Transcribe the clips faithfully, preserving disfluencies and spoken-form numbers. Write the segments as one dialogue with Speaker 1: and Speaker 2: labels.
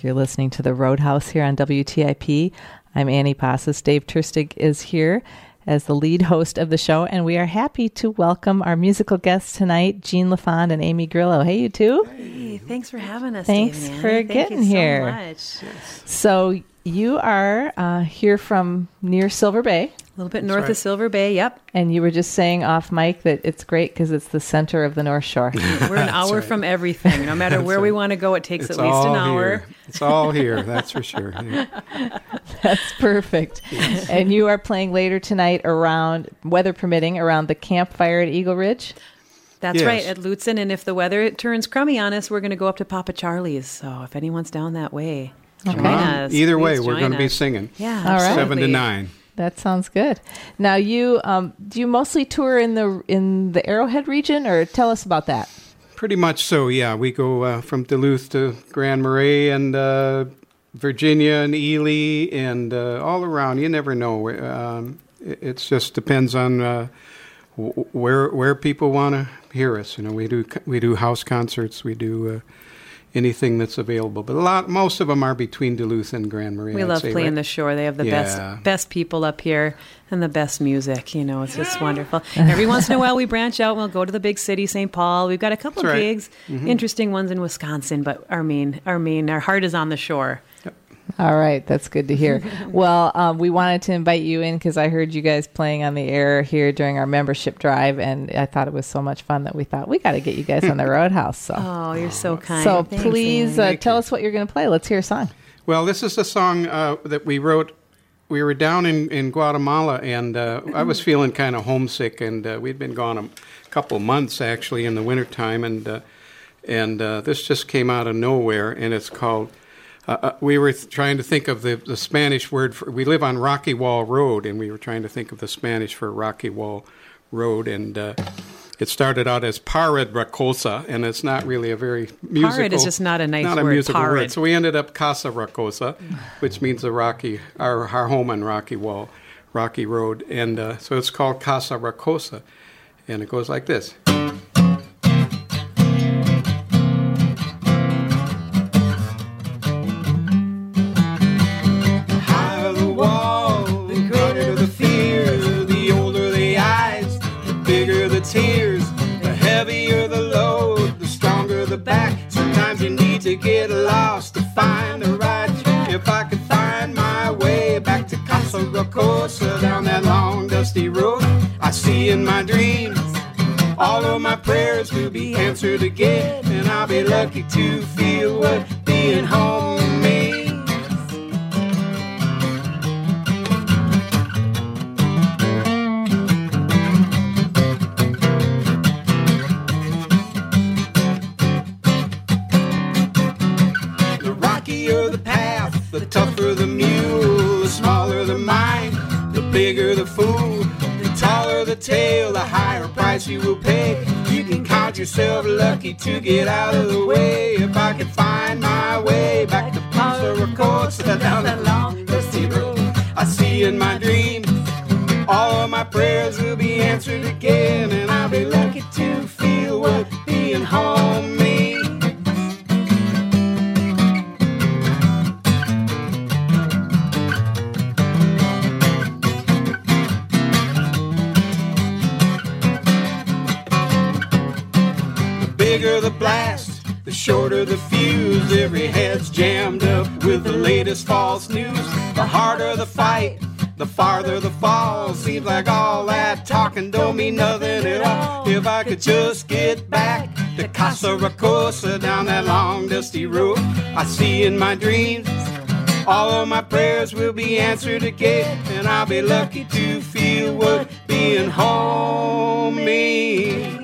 Speaker 1: You're listening to the Roadhouse here on W T I P. I'm Annie Passes. Dave Turstig is here as the lead host of the show, and we are happy to welcome our musical guests tonight, Jean LaFond and Amy Grillo. Hey, you two.
Speaker 2: Hey, thanks for having us.
Speaker 1: Thanks
Speaker 2: Dave,
Speaker 1: for
Speaker 2: Thank
Speaker 1: getting
Speaker 2: you
Speaker 1: here.
Speaker 2: So much.
Speaker 1: So you are uh, here from near Silver Bay.
Speaker 2: A little bit
Speaker 3: That's
Speaker 2: north
Speaker 3: right.
Speaker 2: of Silver Bay, yep.
Speaker 1: And you were just saying off mic that it's great because it's the center of the North Shore.
Speaker 2: We're an hour
Speaker 3: right.
Speaker 2: from everything. No matter where we want to go, it takes
Speaker 3: It's
Speaker 2: at least
Speaker 3: all
Speaker 2: an hour.
Speaker 3: Here. It's all here, that's for sure. Yeah.
Speaker 1: That's perfect. And you are playing later tonight around, weather permitting, around the campfire at Eagle Ridge.
Speaker 2: That's
Speaker 3: Yes.
Speaker 2: right, at Lutsen. And if the weather turns crummy on us, we're going to go up to Papa Charlie's. So if anyone's down that way, join
Speaker 1: Okay.
Speaker 2: us.
Speaker 3: Either way,
Speaker 2: Please
Speaker 3: we're
Speaker 2: join
Speaker 3: going to be
Speaker 2: us.
Speaker 3: singing.
Speaker 2: Yeah,
Speaker 1: All right.
Speaker 2: absolutely.
Speaker 3: Seven to nine.
Speaker 1: That sounds good. Now, you um, do you mostly tour in the in the Arrowhead region, or tell us about that?
Speaker 3: Pretty much so, yeah. We go uh, from Duluth to Grand Marais and uh, Virginia and Ely and uh, all around. You never know. Um, it it's just depends on uh, w- where where people want to hear us. You know, we do we do house concerts. We do uh, anything that's available. But a lot, most of them are between Duluth and Grand Marais.
Speaker 2: We
Speaker 3: I'd
Speaker 2: love
Speaker 3: say,
Speaker 2: playing
Speaker 3: right?
Speaker 2: the shore. They have the
Speaker 3: Yeah.
Speaker 2: best best people up here and the best music. You know, it's just wonderful. Every once in a while, we branch out and we'll go to the big city, Saint Paul. We've got a couple
Speaker 3: That's
Speaker 2: of
Speaker 3: right.
Speaker 2: gigs, interesting ones in Wisconsin, but our main, our main, our heart is on the shore.
Speaker 1: All right, that's good to hear. Well, um, we wanted to invite you in because I heard you guys playing on the air here during our membership drive, and I thought it was so much fun that we thought we got to get you guys on the Roadhouse. So,
Speaker 2: Oh, you're so kind.
Speaker 1: so
Speaker 2: Thanks,
Speaker 1: please
Speaker 2: Anne.
Speaker 1: uh, tell us what you're going to play. Let's hear a song.
Speaker 3: Well, this is a song uh, that we wrote. We were down in, in Guatemala, and uh, I was feeling kind of homesick, and uh, we'd been gone a couple months, actually, in the wintertime, and, uh, and uh, this just came out of nowhere, and it's called... Uh, uh, we were th- trying to think of the, the Spanish word for... We live on Rocky Wall Road, and we were trying to think of the Spanish for Rocky Wall Road, and... Uh, It started out as Pared Racosa, and it's not really a very musical...
Speaker 2: Pared is just not a nice
Speaker 3: not
Speaker 2: word,
Speaker 3: a musical
Speaker 2: Pared.
Speaker 3: word. So we ended up Casa Racosa, which means the Rocky, our, our home on Rocky Wall, Rocky Road. And uh, so it's called Casa Racosa, and it goes like this. Higher the wall, the greater the fear, the older the eyes, the bigger the tears, the heavier the load, the stronger the back. Sometimes you need to get lost to find the right track. If I could find my way back to Casa Rocosa, down that long dusty road, I see in my dreams all of my prayers will be answered again, and I'll be lucky to feel what being home means. The rockier the path, the tougher the mule, the smaller the mind, the bigger the fool, the taller the tail, the higher price you will pay. You can count yourself lucky to get out of the way. If I could find my way back to Casa Rocosa, down that long dusty road, I see in my dreams all of my prayers will be answered again, and I'll be lucky to feel what being home means. Bigger the blast, the shorter the fuse. Every head's jammed up with the latest false news. The harder the fight, the farther the fall. Seems like all that talking don't mean nothing at all. If I could just get back to Casa Rocosa, down that long dusty road, I see in my dreams all of my prayers will be answered again, and I'll be lucky to feel what being home means.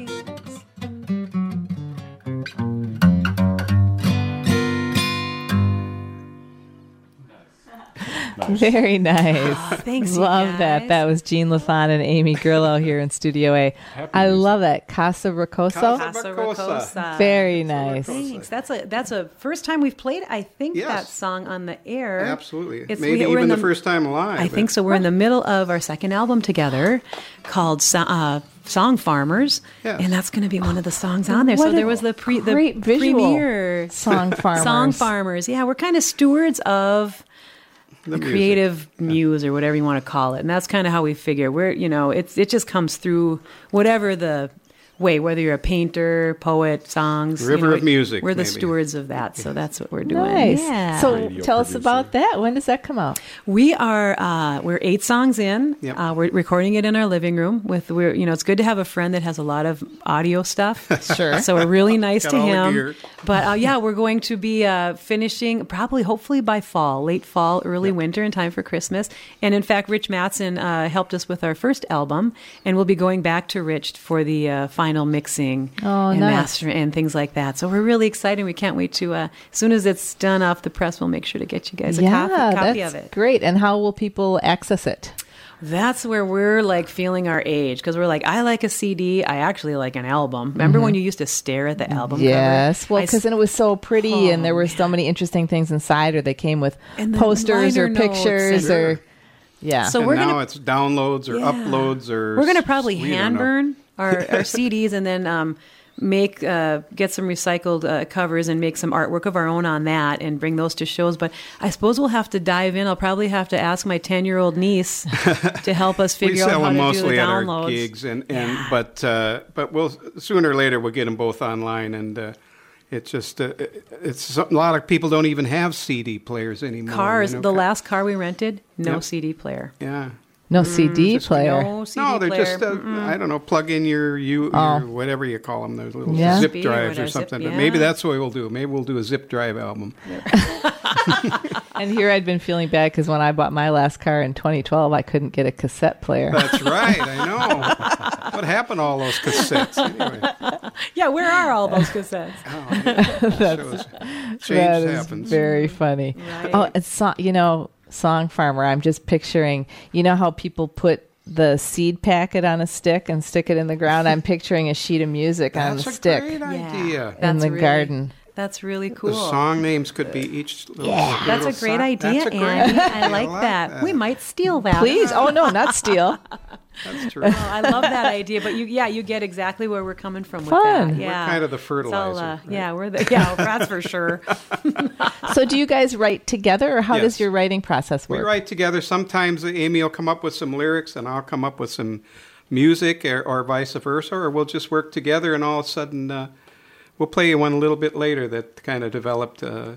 Speaker 4: Christmas.
Speaker 1: Very nice.
Speaker 2: Oh, thanks, you
Speaker 1: Love that.
Speaker 2: guys.
Speaker 1: That was Jean LaFon and Amy Grillo here in Studio A.
Speaker 4: Happy
Speaker 1: I
Speaker 4: music.
Speaker 1: love that. Casa Rocoso.
Speaker 4: Casa-
Speaker 2: Casa
Speaker 4: Rocosa.
Speaker 2: Rocosa.
Speaker 1: Very nice.
Speaker 2: Thanks. That's a that's a first time we've played. I think
Speaker 3: Yes.
Speaker 2: that song on the air.
Speaker 3: Absolutely.
Speaker 2: It's-
Speaker 3: Maybe
Speaker 2: we- we're
Speaker 3: even
Speaker 2: in
Speaker 3: the,
Speaker 2: the-
Speaker 3: first time live.
Speaker 2: I think so. We're in the middle of our second album together, called So- uh, Song Farmers,
Speaker 3: Yes.
Speaker 2: and that's going to be one of the songs on there.
Speaker 1: What
Speaker 2: so
Speaker 1: a
Speaker 2: there was the pre the
Speaker 1: great visual.
Speaker 2: premiere
Speaker 1: Song Farmers.
Speaker 2: Song Farmers. Yeah, we're kind of stewards of the,
Speaker 3: music.
Speaker 2: creative muse or whatever you want to call it, and that's kind of how we figure. We're you know it's it just comes through whatever the way, whether you're a painter, poet, songs,
Speaker 3: River
Speaker 2: you know,
Speaker 3: of music,
Speaker 2: We're the
Speaker 3: maybe.
Speaker 2: stewards of that, so that's what we're doing.
Speaker 1: Nice.
Speaker 2: Yeah.
Speaker 1: So
Speaker 4: Radio
Speaker 1: tell us
Speaker 4: producer.
Speaker 1: about that. When does that come out?
Speaker 2: We are uh, we're eight songs in.
Speaker 3: Yep.
Speaker 2: Uh, we're recording it in our living room. With we're you know it's good to have a friend that has a lot of audio stuff.
Speaker 1: Sure.
Speaker 2: So we're really nice
Speaker 3: Got
Speaker 2: to
Speaker 3: all the
Speaker 2: him.
Speaker 3: gear.
Speaker 2: But uh, yeah, we're going to be uh, finishing probably hopefully by fall, late fall, early winter, in time for Christmas. And in fact, Rich Mattson uh, helped us with our first album, and we'll be going back to Rich for the uh, final mixing
Speaker 1: Oh,
Speaker 2: and
Speaker 1: nice.
Speaker 2: mastering and things like that. So we're really excited. We can't wait to. Uh, as soon as it's done off the press, we'll make sure to get you guys a
Speaker 1: yeah,
Speaker 2: copy, copy
Speaker 1: that's
Speaker 2: of it.
Speaker 1: great. And how will people access it?
Speaker 2: That's where we're like feeling our age, because we're like, I like a C D. I actually like an album. Remember when you used to stare at the album
Speaker 1: Mm-hmm. Yes.
Speaker 2: cover?
Speaker 1: Well,
Speaker 2: I
Speaker 1: because
Speaker 2: s-
Speaker 1: then it was so pretty
Speaker 2: Oh,
Speaker 1: and there were so
Speaker 2: man.
Speaker 1: many interesting things inside, or they came with
Speaker 2: And the
Speaker 1: posters or
Speaker 2: liner notes
Speaker 1: pictures
Speaker 2: and-
Speaker 1: or. Yeah.
Speaker 2: So
Speaker 3: and
Speaker 2: we're
Speaker 3: now
Speaker 2: gonna-
Speaker 3: it's downloads or
Speaker 2: Yeah.
Speaker 3: uploads or
Speaker 2: We're gonna probably
Speaker 3: we don't
Speaker 2: hand
Speaker 3: know.
Speaker 2: burn our, our C Ds and then um, make uh, get some recycled uh, covers and make some artwork of our own on that and bring those to shows. But I suppose we'll have to dive in. I'll probably have to ask my ten year old niece to help us
Speaker 3: We
Speaker 2: figure out
Speaker 3: sell
Speaker 2: how
Speaker 3: them
Speaker 2: to do the
Speaker 3: mostly at our
Speaker 2: downloads.
Speaker 3: gigs, and, and
Speaker 2: Yeah.
Speaker 3: but uh, but we'll sooner or later we'll get them both online, and uh, it's just uh, it's something, a lot of people don't even have C D players anymore.
Speaker 2: Cars.
Speaker 3: you know,
Speaker 2: The
Speaker 3: ca-
Speaker 2: last car we rented, no
Speaker 3: Yep.
Speaker 2: C D player.
Speaker 3: yeah.
Speaker 1: no C D
Speaker 3: just
Speaker 1: player.
Speaker 2: No C D
Speaker 3: No, they're
Speaker 2: player.
Speaker 3: just uh, I don't know. Plug in your you
Speaker 1: Oh.
Speaker 3: your whatever you call them, those little
Speaker 1: Yeah.
Speaker 3: zip
Speaker 2: Speed or
Speaker 3: drives or
Speaker 2: whatever, zip-
Speaker 3: something. But maybe
Speaker 2: yeah.
Speaker 3: that's what we'll do. Maybe we'll do a zip drive album.
Speaker 1: And here I'd been feeling bad because when I bought my last car in twenty twelve, I couldn't get a cassette player.
Speaker 3: That's right. I know. What happened to all those cassettes anyway?
Speaker 2: Yeah, where are all those cassettes?
Speaker 3: Oh, yeah. Shows- change
Speaker 1: That is
Speaker 3: happens.
Speaker 1: very funny.
Speaker 2: Right.
Speaker 1: Oh, it's so, you know, Song Farmer. I'm just picturing. You know how people put the seed packet on a stick and stick it in the ground. I'm picturing a sheet of music on
Speaker 3: That's
Speaker 1: the
Speaker 3: a
Speaker 1: stick
Speaker 3: great
Speaker 2: Yeah.
Speaker 3: idea.
Speaker 1: in
Speaker 2: That's
Speaker 1: the
Speaker 2: really-
Speaker 1: garden.
Speaker 2: That's really cool.
Speaker 3: The song names could be each little.
Speaker 1: Yeah.
Speaker 2: That's
Speaker 3: little
Speaker 2: a great
Speaker 3: song.
Speaker 2: idea,
Speaker 3: That's a great
Speaker 2: Andy.
Speaker 3: idea.
Speaker 2: I like, that. We might steal that.
Speaker 1: Please. Oh no, not steal.
Speaker 3: That's true.
Speaker 2: Oh, I love that idea. But you, yeah, you get exactly where we're coming from with
Speaker 1: Fun.
Speaker 2: that.
Speaker 1: We're
Speaker 2: Yeah,
Speaker 3: kind of the
Speaker 2: It's all,
Speaker 3: fertilizer.
Speaker 2: uh,
Speaker 3: right?
Speaker 2: Yeah, we're the yeah. That's for sure.
Speaker 1: So do you guys write together, or how
Speaker 3: Yes.
Speaker 1: does your writing process
Speaker 3: We
Speaker 1: work?
Speaker 3: write together. Sometimes Amy will come up with some lyrics, and I'll come up with some music, or, or vice versa, or we'll just work together, and all of a sudden uh, we'll play you one a little bit later that kind of developed uh,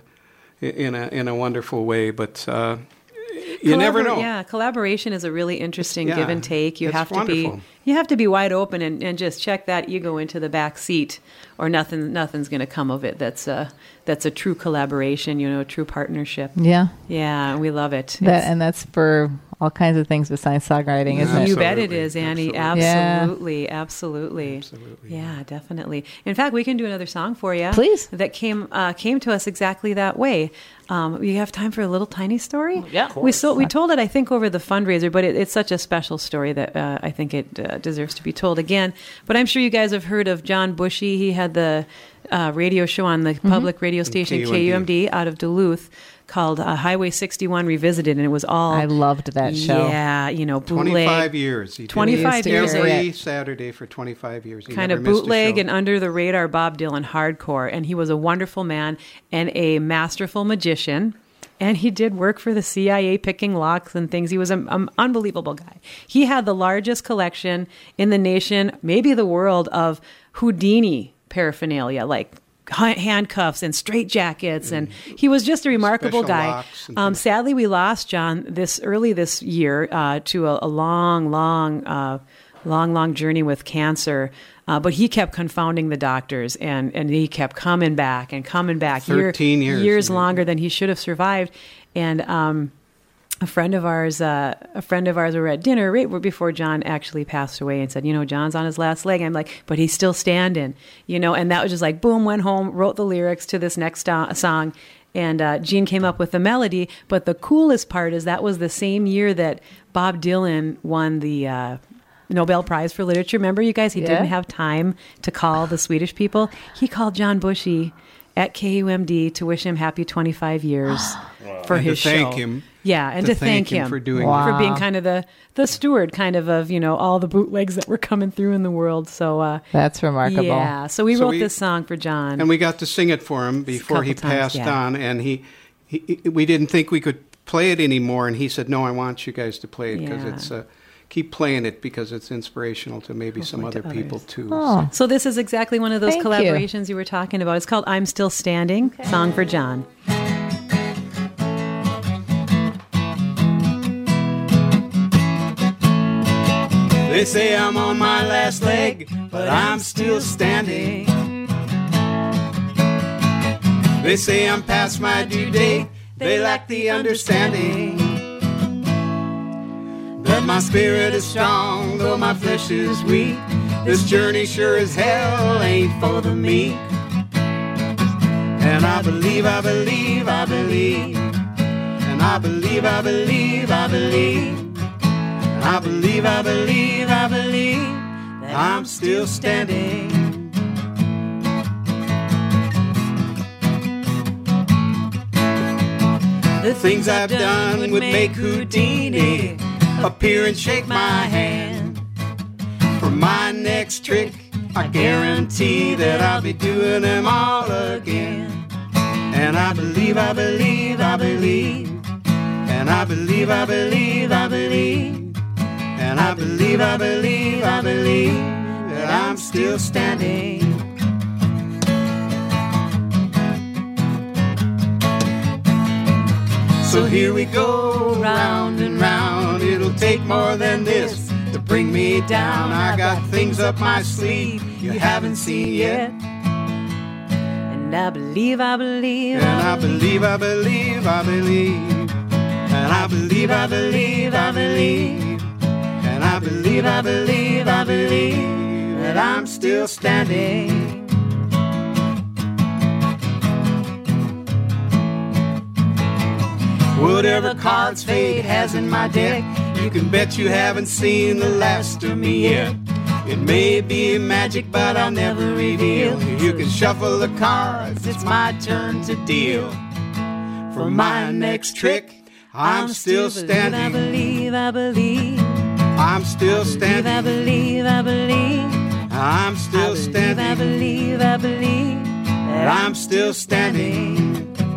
Speaker 3: in a in a wonderful way. But uh, you never
Speaker 2: Collabor-
Speaker 3: know.
Speaker 2: Yeah, collaboration is a really interesting
Speaker 3: Yeah,
Speaker 2: give and take. You
Speaker 3: it's
Speaker 2: have to
Speaker 3: wonderful.
Speaker 2: be you have to be wide open and, and just check that ego into the back seat, or nothing nothing's going to come of it. That's a that's a true collaboration. You know, a true partnership.
Speaker 1: Yeah,
Speaker 2: Yeah, we love it.
Speaker 1: that
Speaker 2: It's-
Speaker 1: and that's for all kinds of things besides songwriting, isn't it?
Speaker 2: You bet it
Speaker 3: Absolutely,
Speaker 2: is, Annie.
Speaker 3: absolutely.
Speaker 2: Absolutely, absolutely.
Speaker 3: Absolutely,
Speaker 2: Yeah, definitely. In fact, we can do another song for you.
Speaker 1: Please.
Speaker 2: That came uh, came to us exactly that way. Um, you have time for a little tiny story?
Speaker 1: Yeah. Of
Speaker 2: We so we told it, I think, over the fundraiser, but it, it's such a special story that uh, I think it uh, deserves to be told again. But I'm sure you guys have heard of John Bushy. He had the uh, radio show on the public radio station
Speaker 3: K U M D.
Speaker 2: K U M D out of Duluth called uh, Highway sixty-one Revisited, and it was all
Speaker 1: I loved that show.
Speaker 2: Yeah, you know, bootleg.
Speaker 3: twenty-five years. He did
Speaker 2: twenty-five
Speaker 3: it
Speaker 2: years.
Speaker 3: every
Speaker 1: Yeah.
Speaker 3: Saturday for twenty-five years. He
Speaker 2: Kind
Speaker 3: never
Speaker 2: of
Speaker 3: missed a
Speaker 2: bootleg
Speaker 3: show.
Speaker 2: and under the radar Bob Dylan hardcore, and he was a wonderful man and a masterful magician. And he did work for the C I A picking locks and things. He was an um, unbelievable guy. He had the largest collection in the nation, maybe the world, of Houdini paraphernalia, like ha- handcuffs and straitjackets. And he was just a remarkable
Speaker 3: Special
Speaker 2: guy.
Speaker 3: locks and
Speaker 2: Um,
Speaker 3: things.
Speaker 2: sadly, we lost John this early this year uh, to a, a long, long, uh, long, long journey with cancer. Uh, but he kept confounding the doctors, and, and he kept coming back and coming back. Year-
Speaker 3: thirteen years,
Speaker 2: Years
Speaker 3: yeah.
Speaker 2: longer than he should have survived. And um, a friend of ours, uh, a friend of ours, we were at dinner right before John actually passed away, and said, you know, John's on his last leg. I'm like, but he's still standing, you know. And that was just like, boom, went home, wrote the lyrics to this next uh, song. And uh, Gene came up with the melody. But the coolest part is that was the same year that Bob Dylan won the uh, Nobel Prize for Literature. Remember, you guys, he
Speaker 1: Yeah.
Speaker 2: didn't have time to call the Swedish people. He called John Bushy at K U M D to wish him happy twenty-five years for
Speaker 3: And
Speaker 2: his
Speaker 3: to thank
Speaker 2: show.
Speaker 3: him.
Speaker 2: Yeah, and
Speaker 3: to
Speaker 2: to, thank,
Speaker 3: him
Speaker 2: him
Speaker 3: for doing
Speaker 1: Wow.
Speaker 2: for being kind of the the steward, kind of of you know all the bootlegs that were coming through in the world. So uh,
Speaker 1: That's remarkable.
Speaker 2: yeah, so we
Speaker 3: So
Speaker 2: wrote
Speaker 3: we-
Speaker 2: this song for John.
Speaker 3: And we got to sing it for him before he
Speaker 2: couple times,
Speaker 3: passed
Speaker 2: yeah.
Speaker 3: on, and he, he, we didn't think we could play it anymore, and he said, "No, I want you guys to play it because
Speaker 2: Yeah.
Speaker 3: it's uh, keep playing it because it's inspirational to maybe some
Speaker 2: Hopefully
Speaker 3: other
Speaker 2: to
Speaker 3: people
Speaker 2: others.
Speaker 3: too."
Speaker 1: Oh,
Speaker 2: So this is exactly one of those
Speaker 1: Thank you.
Speaker 2: collaborations you. were talking about. It's called "I'm Still Standing," song for John.
Speaker 3: They say I'm on my last leg, but I'm still standing. They say I'm past my due date, they lack the understanding that my spirit is strong, though my flesh is weak. This journey sure as hell ain't for the meek. And I believe, I believe, I believe. And I believe, I believe, I believe. And I believe, I believe, I believe that I'm still standing. The things I've done would make Houdini appear and shake my hand. For my next trick, I guarantee that I'll be doing them all again. And I believe, I believe, I believe. And I believe, I believe, I believe. And I believe, I believe, I believe that I'm still standing. So here we go, round and round. It'll take more than this to bring me down. I got things up my sleeve you haven't seen yet.
Speaker 2: And I believe, I believe,
Speaker 3: And I believe, I believe, I believe. And I believe, I believe, I believe. And I believe, I believe, I believe that I'm still standing. Whatever cards fate has in my deck, you can bet you haven't seen the last of me yet. It may be magic, but I'll never reveal. You can shuffle the cards, it's my turn to deal. For my next trick, I'm still
Speaker 2: I
Speaker 3: standing.
Speaker 2: believe, I believe,
Speaker 3: I'm still
Speaker 2: I
Speaker 3: standing.
Speaker 2: believe, I believe,
Speaker 3: I'm still
Speaker 2: I
Speaker 3: standing.
Speaker 2: believe, I believe that
Speaker 3: I'm still standing.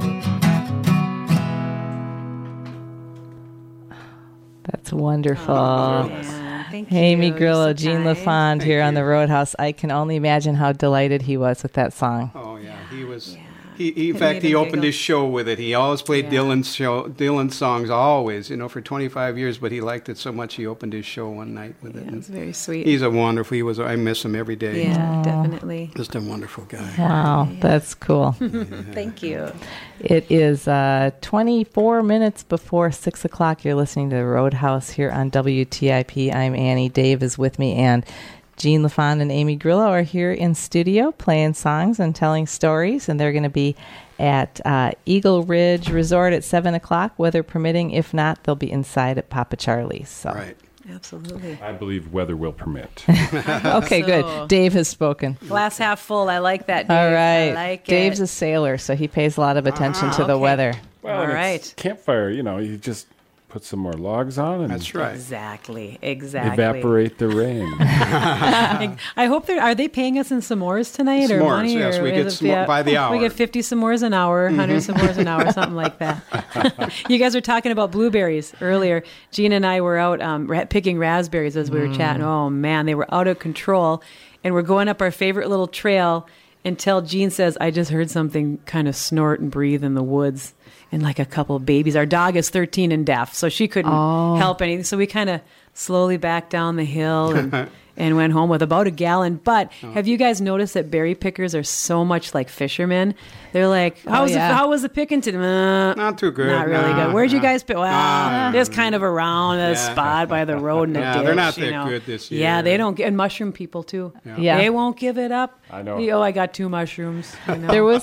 Speaker 1: that's wonderful.
Speaker 2: Yeah, thank you.
Speaker 1: Amy
Speaker 2: You're
Speaker 1: Grillo,
Speaker 2: so
Speaker 1: Gene
Speaker 2: kind.
Speaker 1: LaFond here
Speaker 3: Thank
Speaker 1: on the
Speaker 3: you.
Speaker 1: Roadhouse. I can only imagine how delighted he was with that song.
Speaker 3: Oh yeah, he was. He, he, in
Speaker 2: It
Speaker 3: fact,
Speaker 2: made
Speaker 3: he
Speaker 2: him
Speaker 3: opened
Speaker 2: giggle.
Speaker 3: his show with it. He always played
Speaker 2: Yeah.
Speaker 3: Dylan's show, Dylan songs, always. You know, for twenty-five years. But he liked it so much, he opened his show one night with it.
Speaker 2: Yeah,
Speaker 3: And
Speaker 2: it's very sweet.
Speaker 3: he's a wonderful. He was. I miss him every day.
Speaker 2: Yeah, definitely.
Speaker 3: Just a wonderful guy.
Speaker 1: Wow, that's cool.
Speaker 2: Thank you.
Speaker 1: It is uh, twenty-four minutes before six o'clock. You're listening to the Roadhouse here on W T I P. I'm Annie. Dave is with me, and Gene LaFond and Amy Grillo are here in studio playing songs and telling stories, and they're going to be at uh, Eagle Ridge Resort at seven o'clock, weather permitting. If not, they'll be inside at Papa Charlie's. So.
Speaker 3: Right.
Speaker 2: Absolutely.
Speaker 4: I believe weather will permit.
Speaker 1: Okay,
Speaker 2: So-
Speaker 1: good. Dave has spoken.
Speaker 2: Glass half full. I like that, Dave.
Speaker 1: All right.
Speaker 2: I like
Speaker 1: Dave's
Speaker 2: it.
Speaker 1: a sailor, so he pays a lot of attention to the
Speaker 2: okay.
Speaker 1: weather.
Speaker 4: Well,
Speaker 2: All
Speaker 4: and it's
Speaker 2: right.
Speaker 4: campfire, you know, you just put some more logs on and
Speaker 3: That's right.
Speaker 2: Exactly. Exactly.
Speaker 4: evaporate the rain.
Speaker 2: I hope they're. Are they paying us in s'mores tonight or
Speaker 3: S'mores,
Speaker 2: money?
Speaker 3: yes,
Speaker 2: or
Speaker 3: we
Speaker 2: is
Speaker 3: get
Speaker 2: it
Speaker 3: s'more
Speaker 2: the-
Speaker 3: by the hour.
Speaker 2: We get fifty s'mores an hour, one hundred s'mores an hour, something like that. You guys were talking about blueberries earlier. Gina and I were out um, ra- picking raspberries as we were chatting. Oh man, they were out of control, and we're going up our favorite little trail until Gene says, "I just heard something kind of snort and breathe in the woods." And like a couple of babies. Our dog is thirteen and deaf, so she couldn't help anything. So we kind of slowly backed down the hill and, and went home with about a gallon. But have you guys noticed that berry pickers are so much like fishermen? They're like, how, was,
Speaker 1: yeah.
Speaker 2: the, how was the picking today? Uh,
Speaker 3: Not too good.
Speaker 2: Not really
Speaker 3: no,
Speaker 2: good. Where'd you
Speaker 3: no.
Speaker 2: guys pick? Well,
Speaker 3: No.
Speaker 2: just kind of around a
Speaker 3: Yeah.
Speaker 2: spot by the road in a
Speaker 3: Yeah,
Speaker 2: ditch.
Speaker 3: they're not
Speaker 2: you
Speaker 3: that
Speaker 2: know.
Speaker 3: good this
Speaker 2: Yeah,
Speaker 3: year.
Speaker 2: they don't get, and mushroom people too.
Speaker 1: Yeah.
Speaker 2: They won't give it up.
Speaker 4: I know.
Speaker 2: Oh, I got two mushrooms. You know?
Speaker 1: There was a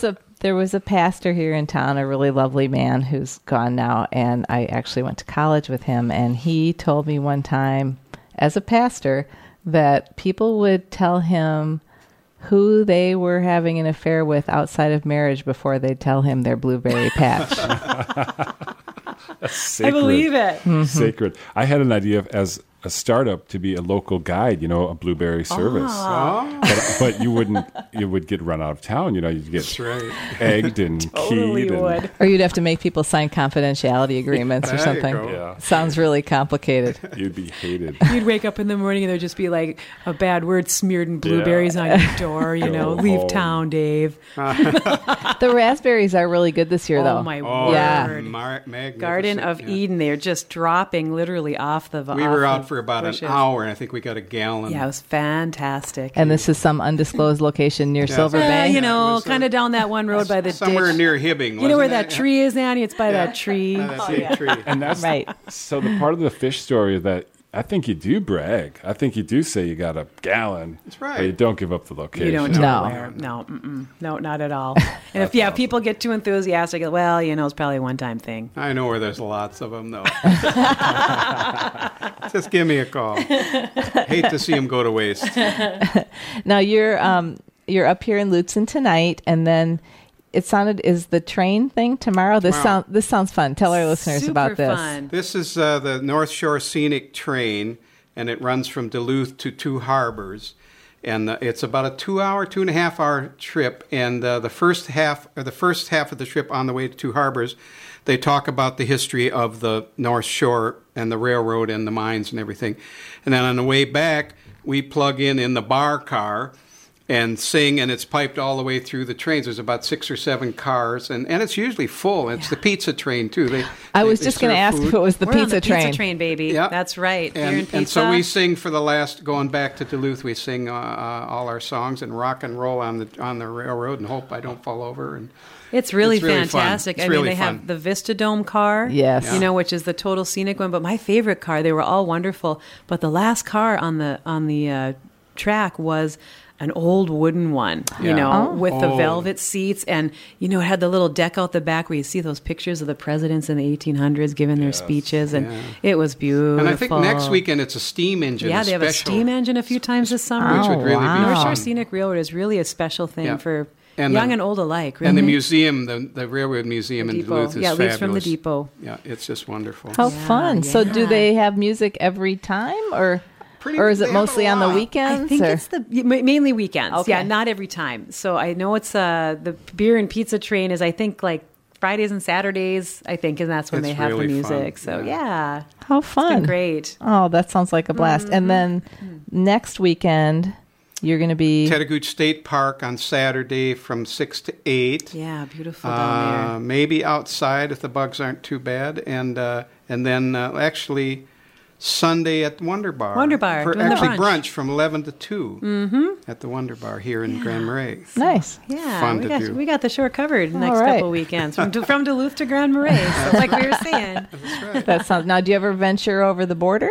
Speaker 1: there was a pastor here in town, a really lovely man who's gone now, and I actually went to college with him, and he told me one time, as a pastor, that people would tell him who they were having an affair with outside of marriage before they'd tell him their blueberry patch.
Speaker 4: Sacred.
Speaker 2: I believe it.
Speaker 1: Mm-hmm.
Speaker 4: Sacred. I had an idea of, as a startup to be a local guide, you know, a blueberry service.
Speaker 3: Oh,
Speaker 4: But, but you wouldn't, you would get run out of town. You know, you'd get
Speaker 3: that's right.
Speaker 4: egged and
Speaker 2: Totally
Speaker 4: keyed. And,
Speaker 2: would.
Speaker 1: Or you'd have to make people sign confidentiality agreements or
Speaker 3: There you
Speaker 1: something.
Speaker 3: go.
Speaker 4: Yeah,
Speaker 1: Sounds really complicated.
Speaker 4: you'd be hated.
Speaker 2: You'd wake up in the morning and there'd just be like a bad word smeared in blueberries on your door, you
Speaker 4: Go
Speaker 2: know, leave
Speaker 4: home.
Speaker 2: town, Dave.
Speaker 1: The raspberries are really good this year, though.
Speaker 2: Oh, my
Speaker 3: Oh,
Speaker 1: Yeah.
Speaker 2: word.
Speaker 3: mar- magnificent.
Speaker 2: Garden of
Speaker 3: yeah.
Speaker 2: Eden, they're just dropping literally off the
Speaker 3: We
Speaker 2: off
Speaker 3: were
Speaker 2: the
Speaker 3: out for about
Speaker 2: bushes.
Speaker 3: an hour, and I think we got a gallon.
Speaker 2: Yeah, it was fantastic.
Speaker 1: And this is some undisclosed location near Silver
Speaker 2: Uh,
Speaker 1: Bay.
Speaker 2: you
Speaker 3: Yeah, it
Speaker 2: know,
Speaker 3: was, uh,
Speaker 2: kind of down that one road by the
Speaker 3: somewhere
Speaker 2: ditch.
Speaker 3: near Hibbing.
Speaker 2: You know where
Speaker 3: wasn't
Speaker 2: that
Speaker 3: it?
Speaker 2: tree is, Annie? It's by
Speaker 3: Yeah.
Speaker 2: that tree.
Speaker 3: Yeah, that
Speaker 2: Oh,
Speaker 3: big
Speaker 2: yeah.
Speaker 3: tree.
Speaker 4: And that's
Speaker 1: Right.
Speaker 4: So the part of the fish story that I think you do brag. I think you do say you got a gallon.
Speaker 3: That's right.
Speaker 4: But you don't give up the location.
Speaker 2: You don't
Speaker 1: No.
Speaker 2: know where. No, mm-mm. no, not at all. And if yeah, people get too enthusiastic, well, you know, it's probably a one-time thing.
Speaker 3: I know where there's lots of them, though. Just give me a call. Hate to see them go to waste.
Speaker 1: Now you're um you're up here in Lutsen tonight, and then it sounded is the train thing tomorrow. This
Speaker 3: Tomorrow.
Speaker 1: sound this sounds fun. Tell our listeners
Speaker 2: Super
Speaker 1: about this.
Speaker 2: fun.
Speaker 3: This is uh, the North Shore Scenic Train, and it runs from Duluth to Two Harbors. And uh, it's about a two-hour, two and a half hour trip. And uh, the first half, or the first half of the trip on the way to Two Harbors, they talk about the history of the North Shore and the railroad and the mines and everything. And then on the way back, we plug in in the bar car and sing, and it's piped all the way through the trains. There's about six or seven cars, and, and it's usually full. It's the pizza train, too. They,
Speaker 1: I
Speaker 3: they-
Speaker 1: was
Speaker 3: they
Speaker 1: just going to
Speaker 3: serve
Speaker 1: ask
Speaker 3: food.
Speaker 1: if it was the
Speaker 2: We're
Speaker 1: pizza
Speaker 2: on the
Speaker 1: train.
Speaker 2: pizza train, baby.
Speaker 3: Yeah.
Speaker 2: That's right. Beer
Speaker 3: And,
Speaker 2: and pizza.
Speaker 3: and so we sing for the last, going back to Duluth, we sing uh, uh, all our songs and rock and roll on the on the railroad and hope I don't fall over. And
Speaker 2: It's really
Speaker 3: It's really fun.
Speaker 2: fantastic.
Speaker 3: It's
Speaker 2: I mean,
Speaker 3: really
Speaker 2: they
Speaker 3: fun.
Speaker 2: have the Vista Dome car.
Speaker 1: Yes.
Speaker 2: You know, which is the total scenic one. But my favorite car, they were all wonderful. But the last car on the on the uh, track was an old wooden one, you
Speaker 3: Yeah.
Speaker 2: know,
Speaker 1: Oh.
Speaker 2: with the
Speaker 3: Oh.
Speaker 2: velvet seats. And, you know, it had the little deck out the back where you see those pictures of the presidents in the eighteen hundreds giving their speeches. And
Speaker 3: Yeah.
Speaker 2: it was beautiful.
Speaker 3: and I think next weekend it's a steam engine.
Speaker 2: Yeah,
Speaker 3: a
Speaker 2: they have a
Speaker 3: special,
Speaker 2: steam engine a few times this summer.
Speaker 3: which
Speaker 1: Oh,
Speaker 3: would really
Speaker 1: wow.
Speaker 3: be
Speaker 2: North Shore
Speaker 3: fun.
Speaker 2: Scenic Railroad is really a special thing
Speaker 3: Yeah.
Speaker 2: for
Speaker 3: And
Speaker 2: young
Speaker 3: the-
Speaker 2: and old alike. Really.
Speaker 3: And the museum, the, the railroad museum in
Speaker 2: Depot.
Speaker 3: Duluth is
Speaker 2: Yeah,
Speaker 3: fabulous.
Speaker 2: leaves from the depot.
Speaker 3: Yeah, it's just wonderful.
Speaker 1: How
Speaker 2: Yeah,
Speaker 1: fun! So, do
Speaker 2: yeah.
Speaker 1: they have music every time, or
Speaker 3: Pretty-
Speaker 1: or is
Speaker 3: they
Speaker 1: it
Speaker 3: have a
Speaker 1: mostly on the
Speaker 3: lot.
Speaker 1: weekends?
Speaker 2: I think
Speaker 1: or?
Speaker 2: it's the ma- mainly weekends.
Speaker 1: Okay.
Speaker 2: Yeah, not every time. So I know it's uh the beer and pizza train is I think like Fridays and Saturdays. I think, and that's when
Speaker 3: It's
Speaker 2: they have
Speaker 3: really
Speaker 2: the music.
Speaker 3: fun,
Speaker 2: So
Speaker 3: yeah.
Speaker 2: yeah,
Speaker 1: How
Speaker 2: it's
Speaker 1: fun!
Speaker 2: been great.
Speaker 1: Oh, that sounds like a blast. And then next weekend, you're going to be.
Speaker 3: Chattagooch State Park on Saturday from six to eight.
Speaker 2: Yeah, beautiful down
Speaker 3: Uh,
Speaker 2: there.
Speaker 3: maybe outside if the bugs aren't too bad, and uh, and then uh, actually Sunday at Wonder Bar.
Speaker 2: Wonder Bar,
Speaker 3: For
Speaker 2: doing the
Speaker 3: actually
Speaker 2: brunch.
Speaker 3: from eleven to two mm-hmm. at the Wonder Bar here in Grand Marais.
Speaker 1: Nice.
Speaker 2: Yeah,
Speaker 3: fun
Speaker 2: we
Speaker 3: to
Speaker 2: got
Speaker 3: do.
Speaker 2: we got the shore covered the
Speaker 1: All
Speaker 2: next
Speaker 1: right.
Speaker 2: couple weekends from from Duluth to Grand Marais. So like we were saying,
Speaker 1: That sounds. Now, do you ever venture over the border?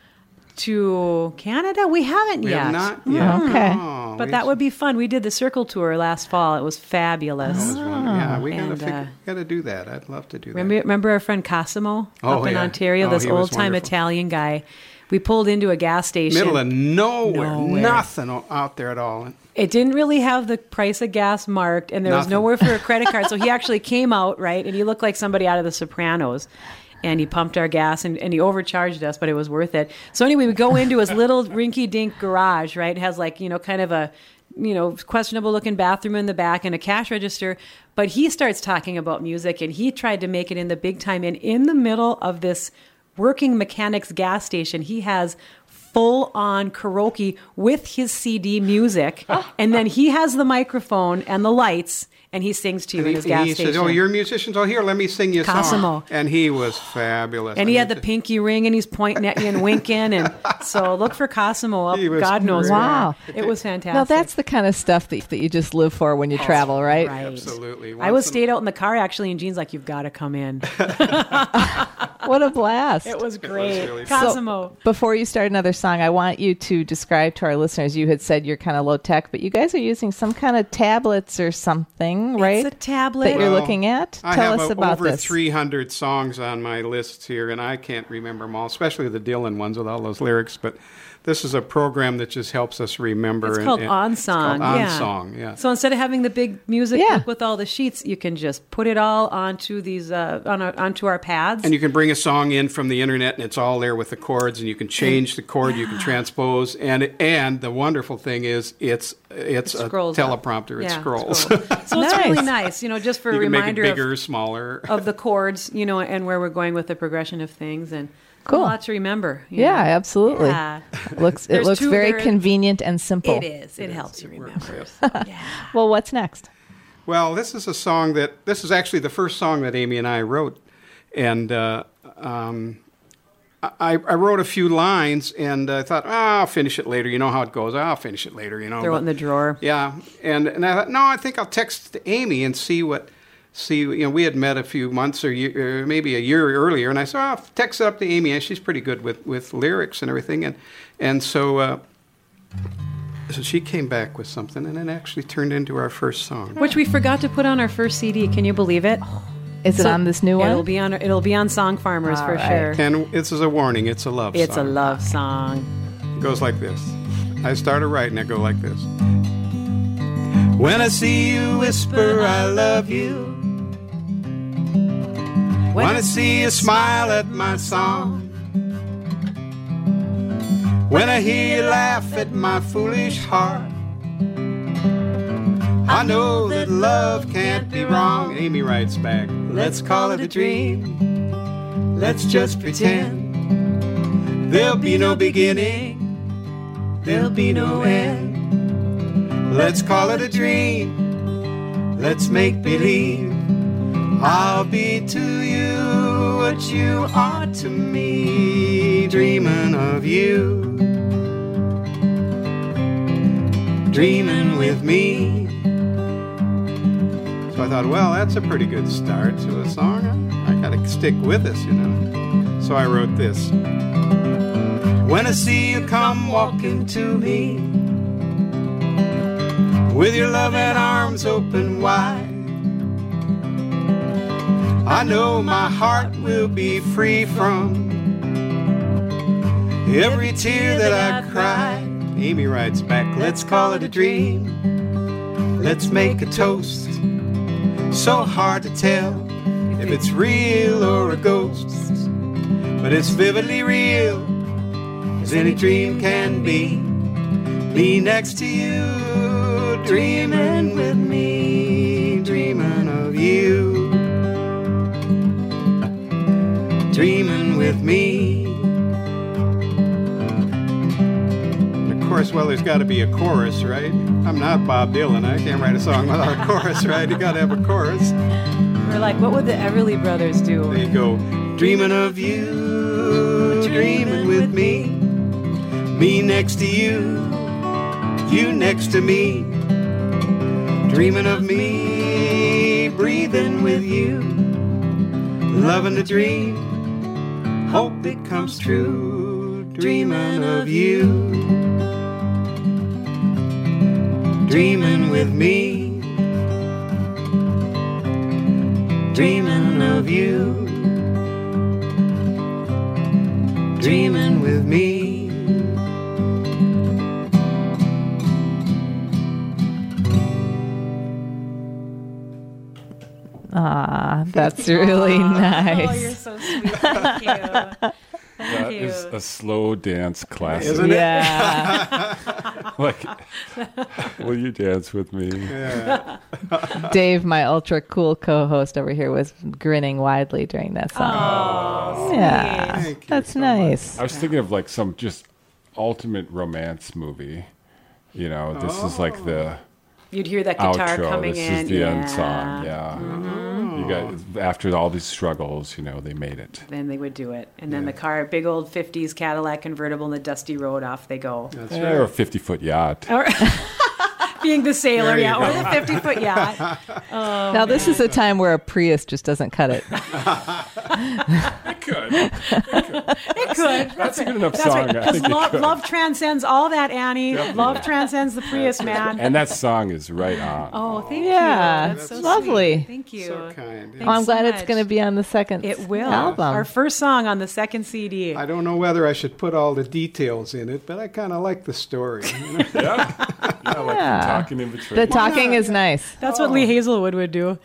Speaker 2: to Canada, we haven't
Speaker 3: We
Speaker 2: yet.
Speaker 3: have not yet.
Speaker 1: Okay.
Speaker 3: Oh,
Speaker 2: But
Speaker 3: we-
Speaker 2: that would be fun. We did the circle tour last fall. It was fabulous.
Speaker 3: that was wonderful. Yeah, we gotta
Speaker 2: And,
Speaker 3: figure,
Speaker 2: uh,
Speaker 3: gotta do that. I'd love to do that.
Speaker 2: Remember, remember our friend Cosimo
Speaker 3: Oh,
Speaker 2: up in
Speaker 3: yeah.
Speaker 2: Ontario,
Speaker 3: Oh,
Speaker 2: this
Speaker 3: he was
Speaker 2: old time
Speaker 3: wonderful.
Speaker 2: Italian guy. We pulled into a gas station.
Speaker 3: Middle of nowhere,
Speaker 2: Nowhere.
Speaker 3: nothing o- out there at all.
Speaker 2: It didn't really have the price of gas marked, and there was
Speaker 3: Nothing.
Speaker 2: nowhere for a credit card. So he actually came out, right, and he looked like somebody out of The Sopranos. And he pumped our gas, and, and he overcharged us, but it was worth it. So anyway, we go into his little rinky-dink garage, right? It has like, you know, kind of a, you know, questionable-looking bathroom in the back and a cash register. But he starts talking about music, and he tried to make it in the big time. And in the middle of this working mechanics gas station, he has full-on karaoke with his C D music. And then he has the microphone and the lights, and he sings to you
Speaker 3: And
Speaker 2: in
Speaker 3: he,
Speaker 2: his gas
Speaker 3: he
Speaker 2: station.
Speaker 3: says, "Oh, you're musicians. Oh, here, let me sing you a
Speaker 2: Cosimo.
Speaker 3: song." And he was fabulous.
Speaker 2: And
Speaker 3: I
Speaker 2: he
Speaker 3: mean,
Speaker 2: had the
Speaker 3: just-
Speaker 2: pinky ring, and he's pointing at you and winking. And so look for Cosimo up.
Speaker 3: He was
Speaker 2: God knows
Speaker 3: great.
Speaker 2: where.
Speaker 1: Wow.
Speaker 2: It was fantastic.
Speaker 1: Now, that's the kind of stuff that, that you just live for when you travel, right?
Speaker 2: right.
Speaker 3: Absolutely.
Speaker 2: I was
Speaker 3: Once in-
Speaker 2: stayed out in the car actually, and Jean's like, "You've got to come in."
Speaker 1: What a blast.
Speaker 2: It was great.
Speaker 3: really fun.
Speaker 2: Cosimo.
Speaker 1: Before you start another song, I want you to describe to our listeners, you had said you're kind of low tech, but you guys are using some kind of tablets or something, right?
Speaker 2: It's a tablet.
Speaker 1: That you're
Speaker 3: Well,
Speaker 1: looking at?
Speaker 3: I
Speaker 1: Tell
Speaker 3: have
Speaker 1: us
Speaker 3: a-
Speaker 1: about
Speaker 3: over
Speaker 1: this.
Speaker 3: three hundred songs on my list here, and I can't remember them all, especially the Dylan ones with all those lyrics. But this is a program that just helps us remember.
Speaker 2: It's
Speaker 3: and-
Speaker 2: called
Speaker 3: and-
Speaker 2: OnSong.
Speaker 3: It's called
Speaker 2: yeah.
Speaker 3: OnSong, yeah.
Speaker 2: So instead of having the big music
Speaker 1: Yeah.
Speaker 2: book with all the sheets, you can just put it all onto these uh, on our, onto our pads.
Speaker 3: And you can bring a song in from the internet, and it's all there with the chords, and you can change the chord, you can transpose, and and the wonderful thing is it's it's
Speaker 2: It
Speaker 3: a
Speaker 2: scrolls up.
Speaker 3: teleprompter. It
Speaker 2: Yeah,
Speaker 3: scrolls.
Speaker 2: scrolls. So it's
Speaker 1: Nice.
Speaker 2: really nice, you know, just for
Speaker 3: you
Speaker 2: a
Speaker 3: can make it
Speaker 2: reminder
Speaker 3: bigger,
Speaker 2: of,
Speaker 3: smaller.
Speaker 2: of the chords, you know, and where we're going with the progression of things, and
Speaker 1: Cool.
Speaker 2: a lot to remember. you
Speaker 1: Yeah,
Speaker 2: know.
Speaker 1: absolutely.
Speaker 2: Yeah.
Speaker 1: It looks it
Speaker 2: There's
Speaker 1: looks
Speaker 2: two-
Speaker 1: very
Speaker 2: there-
Speaker 1: convenient and simple.
Speaker 2: It is. It, helps you remember. yeah.
Speaker 1: Well, what's next?
Speaker 3: Well, this is a song that this is actually the first song that Amy and I wrote, and uh, um, I, I wrote a few lines, and I thought, oh, I'll finish it later. You know how it goes. I'll finish it later. You know.
Speaker 2: Throw it
Speaker 3: But-
Speaker 2: in the drawer.
Speaker 3: Yeah, and and I thought, no, I think I'll text Amy and see what. See, you know, we had met a few months or, year, or maybe a year earlier, and I said, oh, I'll text it up to Amy, and she's pretty good with, with lyrics and everything, and and so uh, so she came back with something, and it actually turned into our first song.
Speaker 2: Which we forgot to put on our first C D. Can you believe it?
Speaker 1: Is it
Speaker 2: So
Speaker 1: on this new one?
Speaker 2: It'll be on. It'll be on Song Farmers
Speaker 1: All
Speaker 2: for
Speaker 1: right.
Speaker 2: sure.
Speaker 3: And this is a warning, it's a love
Speaker 2: It's a
Speaker 3: song.
Speaker 2: love song.
Speaker 3: It goes like this. I started writing, I go like this. When I see you whisper, I love you. When I see you smile at my song. When I hear you laugh at my foolish heart. I know that love can't be wrong. Amy writes back, let's call it a dream. Let's just pretend. There'll be no beginning. There'll be no end. Let's call it a dream. Let's make believe. I'll be to you what you are to me. Dreaming of you. Dreaming with me. So I thought, well, that's a pretty good start to a song. I gotta stick with this, you know. So I wrote this. When I see you come walking to me, with your loving arms open wide, I know my heart will be free from every tear that I cried. Amy writes back, let's call it a dream. Let's make a toast. So hard to tell if it's real or a ghost, but it's vividly real as any dream can be. Be next to you, dreaming with me, dreaming of you, dreaming with me. And of course, well, there's got to be a chorus, right? I'm not Bob Dylan. I can't write a song without a chorus, right? You got to have a chorus.
Speaker 2: We're like, what would the Everly Brothers do?
Speaker 3: There you go. Dreaming of you, dreaming with me, me next to you, you next to me, dreaming of me, breathing with you, loving the dream, hope it comes true, dreaming of you, dreaming with me, dreaming of you, dreaming with me.
Speaker 1: Ah, that's really nice.
Speaker 2: Oh, you're so sweet. Thank you. Thank
Speaker 4: That
Speaker 2: you.
Speaker 4: is a slow dance classic.
Speaker 3: Isn't it?
Speaker 1: Yeah.
Speaker 4: Like, will you dance with me?
Speaker 1: Dave, my ultra cool co-host over here, was grinning widely during that song.
Speaker 2: Oh,
Speaker 1: yeah.
Speaker 3: Thank you
Speaker 1: That's
Speaker 3: so
Speaker 1: nice.
Speaker 4: I was thinking of like some just ultimate romance movie. You know, this is like the
Speaker 2: You'd hear that guitar
Speaker 4: outro.
Speaker 2: coming
Speaker 4: This
Speaker 2: in.
Speaker 4: is the
Speaker 2: yeah.
Speaker 4: end song. Yeah. You got after all these struggles, you know, they made it.
Speaker 2: Then they would do it. And then the car, big old fifties Cadillac convertible on the dusty road, off they go.
Speaker 3: That's
Speaker 4: Yeah, or a
Speaker 3: right.
Speaker 4: fifty foot yacht.
Speaker 2: Or if being the sailor,
Speaker 3: There you
Speaker 2: yeah, or
Speaker 3: go.
Speaker 2: the fifty-foot yacht. Oh,
Speaker 1: now, this is a time where a Prius just doesn't cut it.
Speaker 4: It could.
Speaker 2: it could.
Speaker 4: That's a good enough
Speaker 2: That's
Speaker 4: song.
Speaker 2: right,
Speaker 4: I
Speaker 2: because
Speaker 4: think it
Speaker 2: love,
Speaker 4: could.
Speaker 2: love transcends all that, Annie.
Speaker 4: Definitely.
Speaker 2: Love transcends the Prius, man.
Speaker 4: And that song is right on.
Speaker 2: Oh, thank
Speaker 1: Yeah,
Speaker 2: you. That's
Speaker 1: it's
Speaker 2: so
Speaker 1: lovely.
Speaker 2: sweet. Thank you.
Speaker 3: So kind.
Speaker 1: Oh, I'm
Speaker 2: so
Speaker 1: glad it's
Speaker 2: much.
Speaker 1: going to be on the second
Speaker 2: It will.
Speaker 1: album.
Speaker 2: Our first song on the second C D.
Speaker 3: I don't know whether I should put all the details in it, but I kind of like the story. You know?
Speaker 4: Yeah. Yeah, like
Speaker 1: Yeah.
Speaker 4: talking in between.
Speaker 1: the talking is nice.
Speaker 2: That's what Lee Hazelwood would do.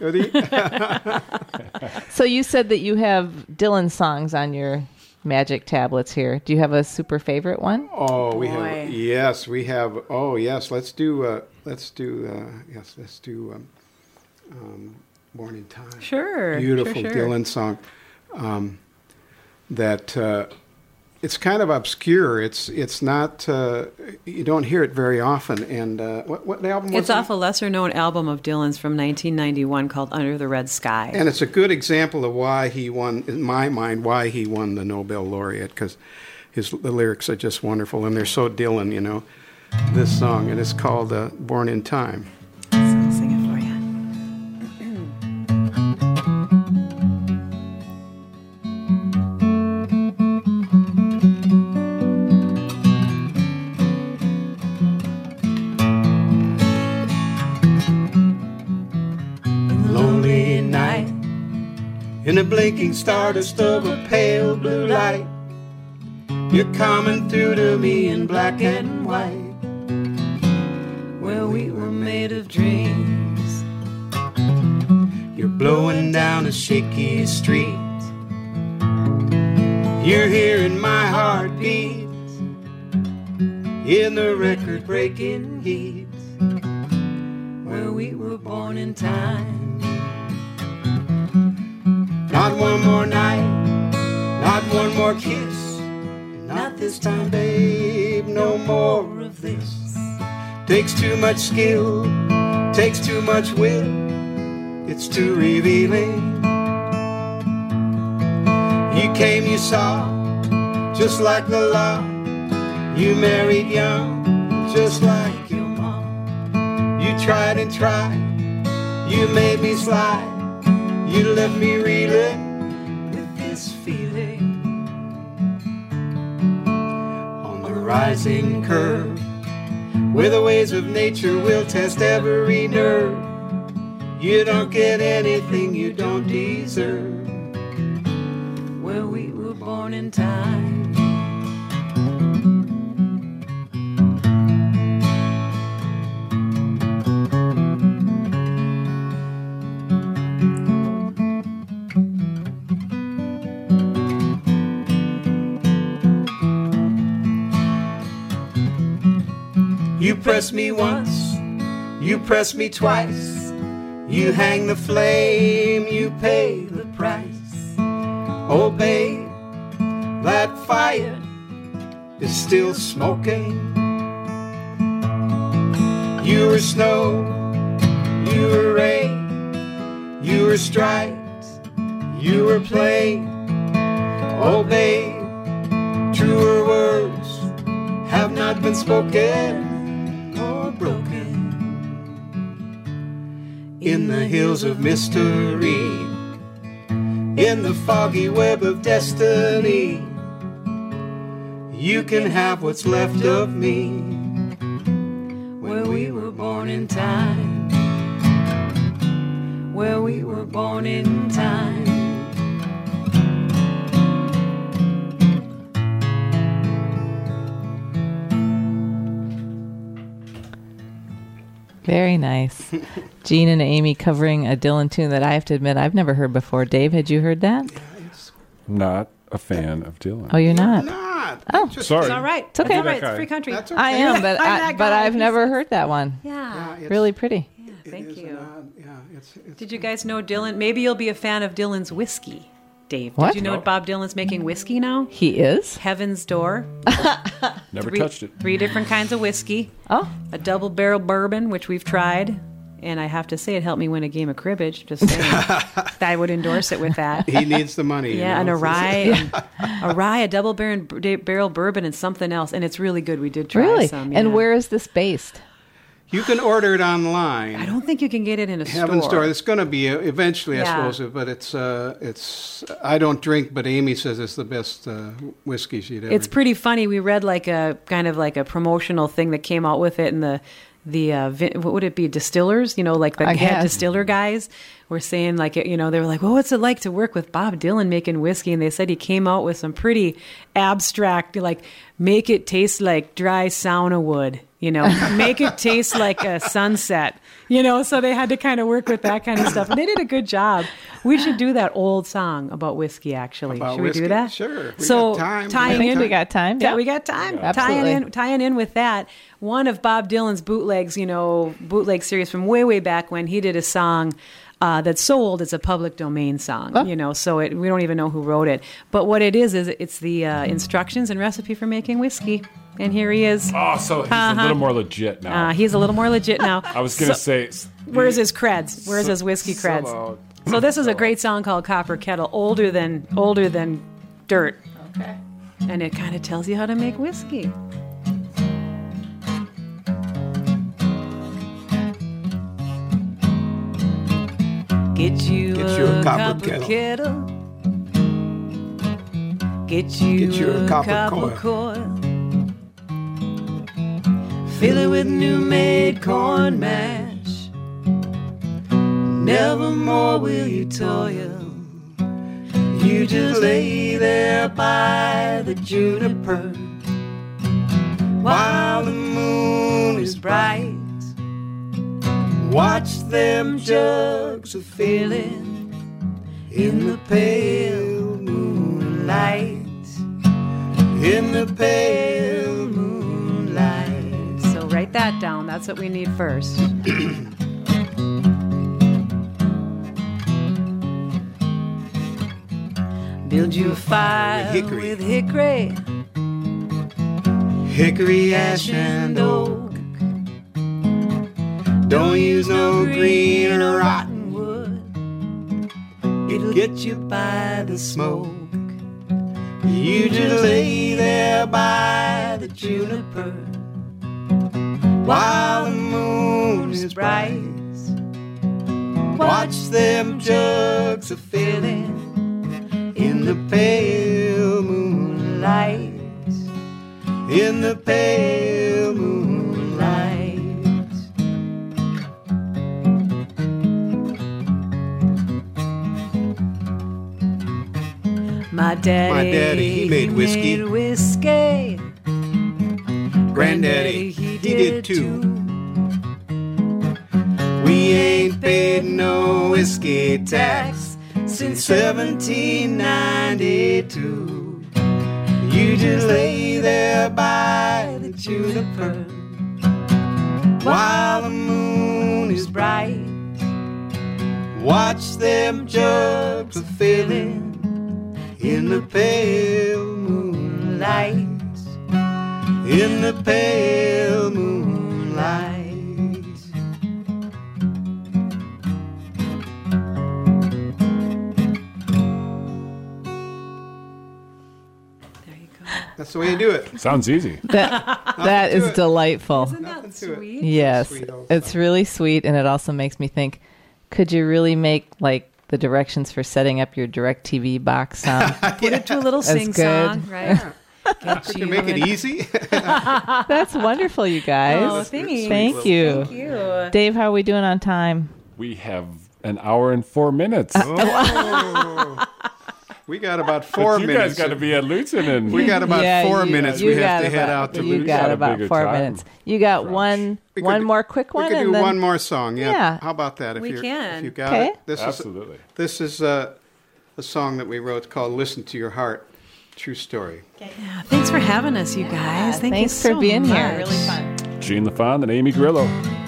Speaker 1: So you said that you have Dylan songs on your magic tablets here. Do you have a super favorite one?
Speaker 3: Oh, we
Speaker 2: Boy.
Speaker 3: have yes, we have. Oh, yes. Let's do. Uh, let's do. Uh, yes, let's do. Um, um, Born in Time.
Speaker 2: Sure.
Speaker 3: Beautiful
Speaker 2: sure, sure.
Speaker 3: Dylan song. Um, that uh, it's kind of obscure. It's it's not. Uh, you don't hear it very often. And uh, what what album was
Speaker 2: It's
Speaker 3: it?
Speaker 2: off a lesser known album of Dylan's from nineteen ninety-one called Under the Red Sky.
Speaker 3: And it's a good example of why he won, in my mind, why he won the Nobel laureate, because his the lyrics are just wonderful, and they're so Dylan, you know, this song. And it's called uh, Born in Time.
Speaker 2: So I'll sing it for you.
Speaker 3: Lonely night, in the blinking stardust of a pale blue light, you're coming through to me in black and white, where we were made of dreams. You're blowing down a shaky street, you're hearing my heartbeat in the record-breaking heat, where we were born in time. Not one more night, not one more kiss, not this time, babe, no more of this. Takes too much skill, takes too much wit, it's too revealing. You came, you saw, just like the law. You married young, just like your mom. You tried and tried, you made me slide. You left me reeling with this feeling on the rising curve, where the waves of nature will test every nerve. You don't get anything you don't deserve, where we were born in time. You press me once, you press me twice. You hang the flame, you pay the price. Oh babe, that fire is still smoking. You were snow, you were rain, you were stripes, you were plain. Oh babe, truer words have not been spoken or broken in the hills of mystery, in the foggy web of destiny. You can have what's left of me, where we were born in time, where we were born in time.
Speaker 1: Very nice. Gene and Amy covering a Dylan tune that I have to admit I've never heard before. Dave, had you heard that?
Speaker 4: I'm not a fan of Dylan.
Speaker 1: Oh, you're not?
Speaker 3: Not.
Speaker 1: Oh.
Speaker 3: Just-
Speaker 4: Sorry.
Speaker 2: It's all right.
Speaker 1: It's okay.
Speaker 2: It's all right.
Speaker 4: That
Speaker 2: It's free country.
Speaker 3: That's okay.
Speaker 1: I am, but
Speaker 2: I'm
Speaker 1: I,
Speaker 2: that
Speaker 1: but
Speaker 2: guy.
Speaker 1: I've never heard that one.
Speaker 2: Yeah.
Speaker 3: Yeah, it's-
Speaker 1: Really pretty.
Speaker 2: Yeah,
Speaker 3: it
Speaker 2: thank
Speaker 3: is
Speaker 2: you.
Speaker 3: an odd- yeah, it's, it's
Speaker 2: Did you guys know Dylan? Maybe you'll be a fan of Dylan's whiskey, Dave.
Speaker 1: What?
Speaker 2: Did you know
Speaker 4: No.
Speaker 2: Bob Dylan's making whiskey now?
Speaker 1: He is?
Speaker 2: Heaven's Door.
Speaker 4: Never
Speaker 2: Three,
Speaker 4: touched it.
Speaker 2: three different kinds of whiskey.
Speaker 1: Oh,
Speaker 2: A double barrel bourbon, which we've tried. And I have to say, it helped me win a game of cribbage. Just saying. I would endorse it with that.
Speaker 3: He needs the money. you
Speaker 2: Yeah, and
Speaker 3: know?
Speaker 2: a rye, and a rye, a double barrel, barrel bourbon, and something else. And it's really good. We did try
Speaker 1: really?
Speaker 2: some. yeah.
Speaker 1: And where is this based?
Speaker 3: You can order it online.
Speaker 2: I don't think you can get it in a
Speaker 3: Heaven
Speaker 2: store.
Speaker 3: Store. It's going to be uh, eventually, I
Speaker 2: Yeah.
Speaker 3: suppose. But it's uh, it's. I don't drink, but Amy says it's the best uh, whiskey she'd ever.
Speaker 2: It's pretty funny. We read like a kind of like a promotional thing that came out with it, and the the uh, vi- what would it be? Distillers, you know, like the
Speaker 1: I
Speaker 2: head
Speaker 1: guess.
Speaker 2: distiller guys were saying like, you know, they were like, well, what's it like to work with Bob Dylan making whiskey? And they said he came out with some pretty abstract, like make it taste like dry sauna wood, you know, make it taste like a sunset, you know. So they had to kind of work with that kind of stuff, and they did a good job. We should do that old song about whiskey. Actually,
Speaker 3: About
Speaker 2: should
Speaker 3: whiskey?
Speaker 2: we do that?
Speaker 3: Sure. We
Speaker 2: so
Speaker 3: got time.
Speaker 2: tying
Speaker 3: We
Speaker 1: I think
Speaker 2: in,
Speaker 1: we got time.
Speaker 2: yeah,
Speaker 1: Yeah.
Speaker 2: we got time.
Speaker 1: Yeah.
Speaker 2: Tying
Speaker 1: Absolutely.
Speaker 2: in, tying in with that, one of Bob Dylan's bootlegs, you know, bootleg series from way, way back when he did a song uh, that's so old it's a public domain song,
Speaker 1: Oh.
Speaker 2: you know, so it, we don't even know who wrote it. But what it is, is it's the uh, instructions and recipe for making whiskey. And here he is.
Speaker 4: Oh, so he's
Speaker 2: Uh-huh.
Speaker 4: a little more legit now.
Speaker 2: Uh, he's a little more legit now.
Speaker 4: I was going to
Speaker 2: So-
Speaker 4: say.
Speaker 2: Where's his creds? Where's his whiskey creds?
Speaker 4: So,
Speaker 2: So this is a great song called Copper Kettle, older than older than dirt.
Speaker 1: Okay.
Speaker 2: And it kind of tells you how to make whiskey. Get you,
Speaker 3: Get
Speaker 2: a,
Speaker 3: you a
Speaker 2: copper,
Speaker 3: copper
Speaker 2: kettle.
Speaker 3: kettle.
Speaker 2: Get you,
Speaker 3: Get you a
Speaker 2: a
Speaker 3: copper
Speaker 2: copper,
Speaker 3: coil.
Speaker 2: coil. Fill it with new made corn mash. Nevermore will you toil. You just lay there by the juniper while the moon is bright. Watch them jugs a filling in the pale moonlight. In the pale moonlight. So write that down. That's what we need first. Build you a fire
Speaker 3: With hickory.
Speaker 2: with hickory,
Speaker 3: Hickory, ash, and oak. Don't use no green or rotten
Speaker 2: wood. It'll get you by the smoke.
Speaker 3: You just lay there by the juniper while the moon is bright. Watch them jugs a filling in the pale moonlight. In the pale moonlight.
Speaker 2: My daddy,
Speaker 3: My daddy, he made whiskey.
Speaker 2: made whiskey.
Speaker 3: Granddaddy, he did too. We ain't paid no whiskey tax since seventeen ninety-two. You just lay there by the juniper while the moon is bright. Watch them jugs a filling in the pale moonlight. In the pale moonlight.
Speaker 2: There you go.
Speaker 3: That's the way you do it.
Speaker 4: sounds easy.
Speaker 1: That that
Speaker 3: to
Speaker 1: is
Speaker 3: it.
Speaker 1: delightful.
Speaker 2: Isn't
Speaker 3: Nothing
Speaker 2: that
Speaker 3: to it.
Speaker 2: sweet?
Speaker 1: Yes,
Speaker 3: Sweet old
Speaker 1: it's
Speaker 3: song.
Speaker 1: really sweet, and it also makes me think: could you really make like the directions for setting up your DirecTV box sound?
Speaker 2: Put it to a little
Speaker 1: That's
Speaker 2: sing
Speaker 1: good.
Speaker 2: song, right? Get
Speaker 3: Could
Speaker 2: you
Speaker 3: you make it
Speaker 2: an-
Speaker 3: easy?
Speaker 1: That's wonderful, you guys.
Speaker 2: Oh, thanks.
Speaker 1: Thank you.
Speaker 2: Thank you.
Speaker 1: Dave, how are we doing on time?
Speaker 4: We have an hour and four minutes.
Speaker 3: Oh. We got about four
Speaker 4: but you
Speaker 3: minutes.
Speaker 4: guys got to be at Luton and
Speaker 3: We got about
Speaker 1: Yeah,
Speaker 3: four
Speaker 1: you-
Speaker 3: minutes.
Speaker 1: you
Speaker 3: We have
Speaker 1: got
Speaker 3: to head
Speaker 1: about-
Speaker 3: out to
Speaker 1: You
Speaker 3: Luton.
Speaker 1: got
Speaker 4: got a
Speaker 1: about
Speaker 4: bigger
Speaker 1: four
Speaker 4: time
Speaker 1: minutes. You got
Speaker 4: crunch.
Speaker 1: one
Speaker 3: We could
Speaker 1: one
Speaker 3: do-
Speaker 1: more quick one,
Speaker 3: We could
Speaker 1: and
Speaker 3: do
Speaker 1: then
Speaker 3: one more song. Yeah.
Speaker 1: Yeah.
Speaker 3: How about that? If
Speaker 2: We
Speaker 3: you're,
Speaker 2: can.
Speaker 3: If you got
Speaker 1: Okay.
Speaker 3: it. This
Speaker 4: Absolutely.
Speaker 3: is this is uh, a song that we wrote called "Listen to Your Heart." True story.
Speaker 2: Yeah, thanks for having us, you guys. Thank
Speaker 1: thanks
Speaker 2: you
Speaker 1: for
Speaker 2: so
Speaker 1: being
Speaker 2: much.
Speaker 1: here. Really fun.
Speaker 4: Gene LaFond and Amy Grillo.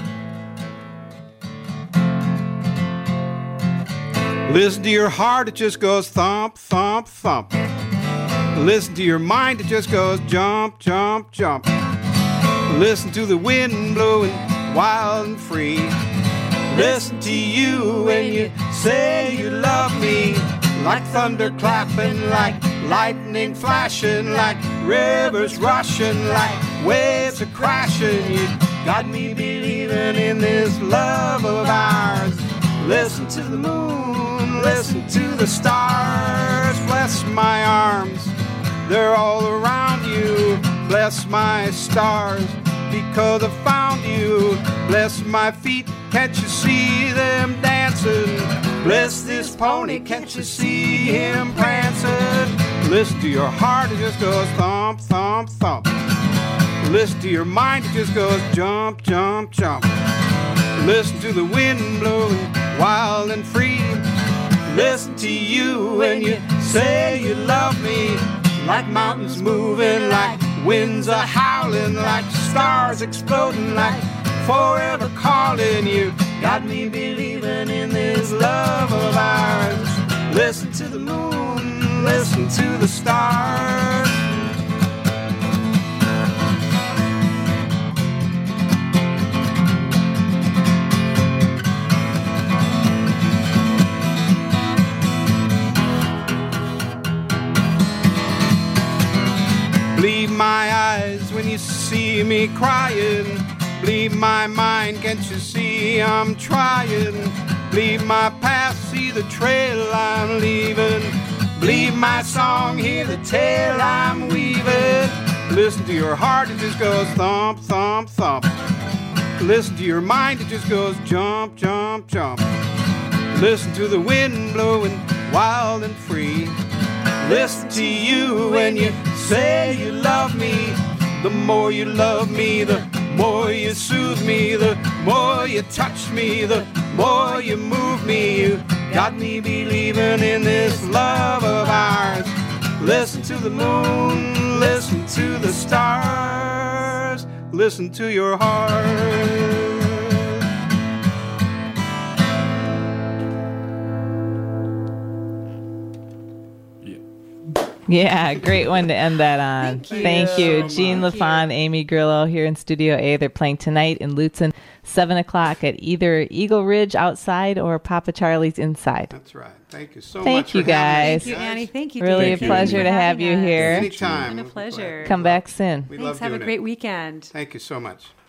Speaker 3: Listen to your heart, it just goes thump, thump, thump. Listen to your mind, it just goes jump, jump, jump. Listen to the wind blowing wild and free. Listen to you when you say you love me. Like thunder clapping, like lightning flashing, like rivers rushing, like waves are crashing. You got me believing in this love of ours. Listen to the moon, listen to the stars. Bless my arms, they're all around you. Bless my stars, because I found you. Bless my feet, can't you see them dancing? Bless this pony, can't you see him prancing? Listen to your heart, it just goes thump, thump, thump. Listen to your mind, it just goes jump, jump, jump. Listen to the wind blowing wild and free. Listen to you when you say you love me. Like mountains moving, like winds are howling, like stars exploding, like forever calling. You got me believing in this love of ours. Listen to the moon, listen to the stars. Believe my eyes when you see me crying. Believe my mind, can't you see I'm trying? Believe my past, see the trail I'm leaving. Believe my song, hear the tale I'm weaving. Listen to your heart, it just goes thump, thump, thump. Listen to your mind, it just goes jump, jump, jump. Listen to the wind blowing wild and free. Listen to you when you say you love me. The more you love me, the more you soothe me. The more you touch me, the more you move me. You got me believing in this love of ours. Listen to the moon, listen to the stars. Listen to your heart.
Speaker 1: Yeah, great one to end that on.
Speaker 2: Thank you.
Speaker 1: Thank you.
Speaker 2: So
Speaker 1: Jean
Speaker 2: much.
Speaker 1: LaFawn, Amy Grillo here in Studio A. They're playing tonight in Lutzen, seven o'clock at either Eagle Ridge outside or Papa Charlie's inside.
Speaker 3: That's right. Thank you so
Speaker 1: Thank
Speaker 3: much
Speaker 1: you,
Speaker 3: for having
Speaker 1: guys.
Speaker 3: me,
Speaker 2: Thank you, Annie. Thank you.
Speaker 1: Really
Speaker 2: Dave.
Speaker 4: a
Speaker 2: Thank
Speaker 1: pleasure
Speaker 2: for
Speaker 1: to have
Speaker 2: having
Speaker 1: you
Speaker 2: us.
Speaker 1: here.
Speaker 3: Anytime.
Speaker 2: It's been a pleasure.
Speaker 1: Come back soon.
Speaker 3: We
Speaker 2: Thanks.
Speaker 3: love
Speaker 2: Have a
Speaker 3: doing
Speaker 2: great
Speaker 3: it.
Speaker 2: weekend.
Speaker 3: Thank you so much.